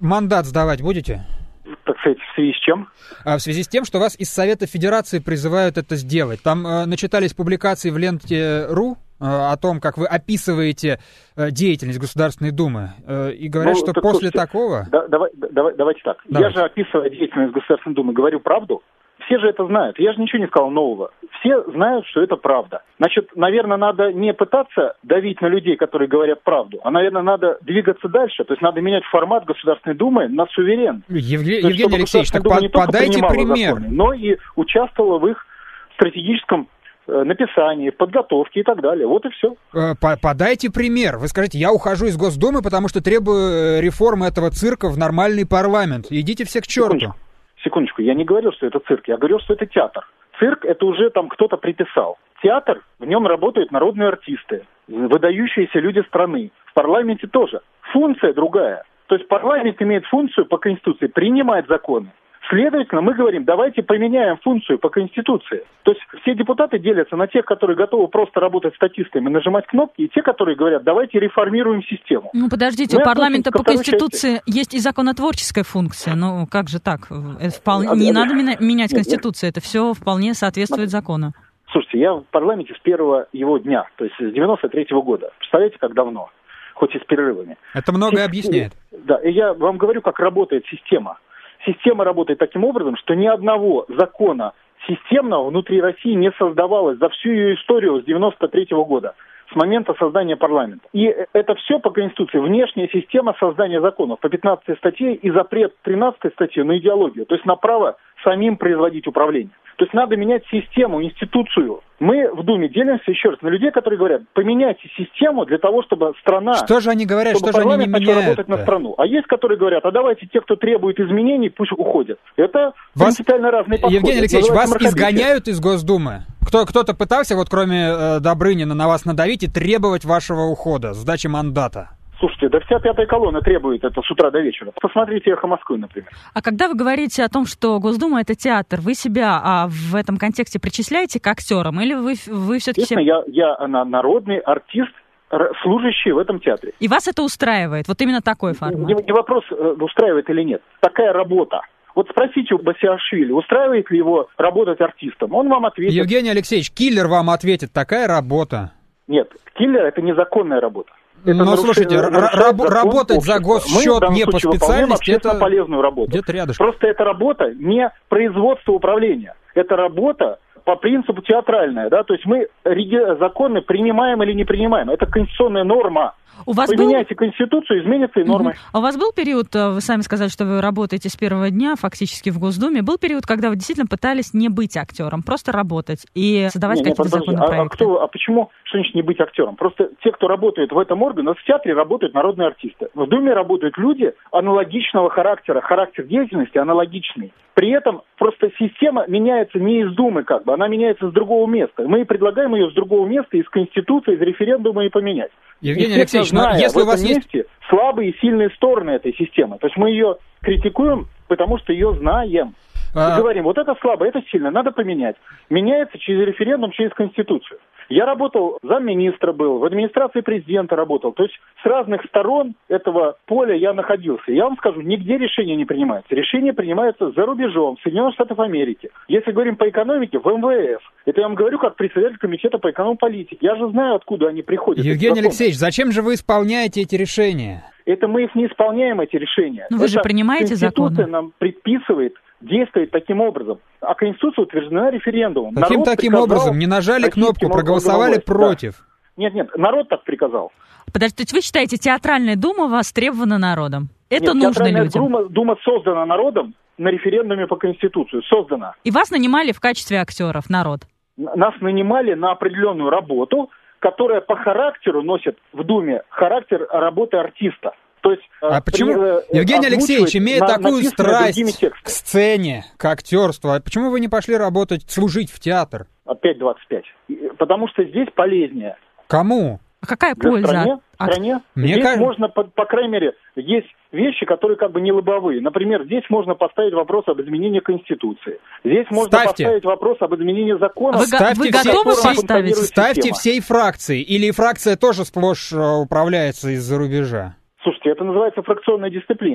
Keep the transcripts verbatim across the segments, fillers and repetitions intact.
мандат сдавать будете? Так сказать, в связи с чем? А в связи с тем, что вас из Совета Федерации призывают это сделать. Там э, начитались публикации в ленте.ру э, о том, как вы описываете э, деятельность Государственной Думы. Э, и говорят, ну, что так, после слушайте, такого... Да, давай, давай, давайте так. Давайте. Я же, описывая деятельность Государственной Думы, говорю правду. Все же это знают. Я же ничего не сказал нового. Все знают, что это правда. Значит, наверное, надо не пытаться давить на людей, которые говорят правду, а, наверное, надо двигаться дальше. То есть надо менять формат Государственной Думы на суверен. Евге... есть, Евгений Алексеевич, так по- подайте пример. Законы, но и участвовала в их стратегическом э, написании, в подготовке и так далее. Вот и все. Подайте пример. Вы скажите, я ухожу из Госдумы, потому что требую реформы этого цирка в нормальный парламент. Идите все к черту. Секундочку. Секундочку, я не говорил, что это цирк, я говорил, что это театр. Цирк это уже там кто-то приписал. Театр, в нем работают народные артисты, выдающиеся люди страны. В парламенте тоже. Функция другая. То есть парламент имеет функцию по Конституции принимать законы. Следовательно, мы говорим, давайте поменяем функцию по Конституции. То есть все депутаты делятся на тех, которые готовы просто работать статистами, нажимать кнопки, и те, которые говорят, давайте реформируем систему. Ну, подождите, мы у парламента по Конституции части. Есть и законотворческая функция. Ну, как же так? Это вполне... а, Не а, надо а, менять нет, Конституцию, нет. Это все вполне соответствует закону. Слушайте, я в парламенте с первого его дня, то есть с девяносто третьего года. Представляете, как давно? Хоть и с перерывами. Это многое объясняет. Да, и я вам говорю, как работает система. Система работает таким образом, что ни одного закона системного внутри России не создавалось за всю ее историю с девяносто третьего года, с момента создания парламента. И это все по Конституции. Внешняя система создания законов по пятнадцатой статье и запрет тринадцатой статье на идеологию, то есть на право самим производить управление. То есть надо менять систему, институцию. Мы в Думе делимся еще раз на людей, которые говорят, поменяйте систему для того, чтобы страна... Что же они говорят, что же они не меняют? Работать на страну. А есть, которые говорят, а давайте те, кто требует изменений, пусть уходят. Это вас... принципиально разные подходы. Евгений Алексеевич, вас изгоняют из Госдумы? Кто, кто-то пытался, вот кроме э, Добрынина, на вас надавить и требовать вашего ухода, сдачи мандата? Слушайте, да вся пятая колонна требует это с утра до вечера. Посмотрите «Эхо Москвы», например. А когда вы говорите о том, что Госдума — это театр, вы себя а, в этом контексте причисляете к актерам? Или вы, вы все-таки... Естественно, я, я народный артист, служащий в этом театре. И вас это устраивает? Вот именно такой формат? Не, не вопрос, устраивает или нет. Такая работа. Вот спросите у Басилашвили, устраивает ли его работать артистом. Он вам ответит. Евгений Алексеевич, киллер вам ответит, такая работа. Нет, киллер — это незаконная работа. Это Но нарушение, слушайте, раб, работать общества. За госсчет не по специальности, это полезную работу. Где-то рядышком. Просто эта работа не производство управления. Это работа по принципу театральная, да, то есть мы законы принимаем или не принимаем. Это конституционная норма. У вас Поменяйте был... Конституцию, изменятся и нормы. Uh-huh. А у вас был период, вы сами сказали, что вы работаете с первого дня фактически в Госдуме, был период, когда вы действительно пытались не быть актером, просто работать и создавать не, какие-то не, законопроекты? А, а, кто, а почему, что значит не быть актером? Просто те, кто работает в этом органе, в театре работают народные артисты. В Думе работают люди аналогичного характера, характер деятельности аналогичный. При этом просто система меняется не из Думы, как бы, она меняется с другого места. Мы предлагаем ее с другого места, из Конституции, из референдума и поменять. Евгений Алексеевич, но если у вас есть слабые и сильные стороны этой системы, то есть мы ее критикуем, потому что ее знаем. А... И говорим, вот это слабо, это сильно, надо поменять. Меняется через референдум, через Конституцию. Я работал, замминистра был, в администрации президента работал. То есть с разных сторон этого поля я находился. Я вам скажу, нигде решения не принимаются. Решения принимаются за рубежом, в Соединенных Штатах Америки. Если говорим по экономике, в эм вэ эф. Это я вам говорю как председатель комитета по эконом-политике. Я же знаю, откуда они приходят. Евгений Алексеевич, зачем же вы исполняете эти решения? Это мы их не исполняем, эти решения. Но вы это же принимаете законы. Конституция нам предписывает действовать таким образом. А Конституция утверждена референдумом. Каким народ таким образом? Не нажали кнопку, проголосовали против? Да. Нет, нет, народ так приказал. Подождите, то есть вы считаете, театральная дума востребована народом? Это нет, нужно людям? Дума, дума создана народом на референдуме по Конституции. Создана. И вас нанимали в качестве актеров, народ? Нас нанимали на определенную работу, которая по характеру носит в Думе характер работы артиста. То есть, а при, почему, Евгений Алексеевич, имея на, такую страсть к сцене, к актерству, а почему вы не пошли работать, служить в театр? Опять двадцать пять. Потому что здесь полезнее. Кому? А какая Для польза? Стране, а... стране. Мне здесь кажется... можно, по, по крайней мере, есть вещи, которые как бы не лобовые. Например, здесь можно поставить вопрос об изменении Конституции. Здесь можно Ставьте. поставить вопрос об изменении закона. Вы, ставьте вы готовы все, поставить? Ставьте всей фракции. Или фракция тоже сплошь управляется из-за рубежа? Слушайте, это называется фракционная дисциплина.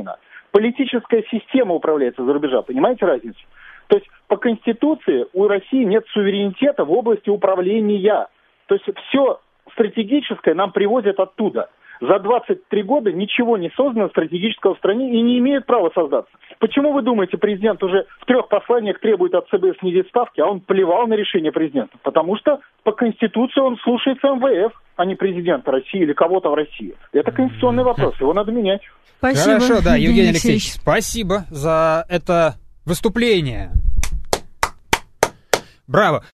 политическая система управляется за рубежа, понимаете разницу? То есть по Конституции у России нет суверенитета в области управления. То есть все стратегическое нам привозят оттуда. За двадцать три года ничего не создано стратегического в стране и не имеет права создаться. Почему вы думаете, президент уже в трех посланиях требует от ЦБ снизить ставки, а он плевал на решение президента? Потому что по Конституции он слушается эм вэ эф, а не президента России или кого-то в России. Это конституционный вопрос, его надо менять. Спасибо, Хорошо, да, Евгений Алексеевич, Алексеевич, спасибо за это выступление. Браво.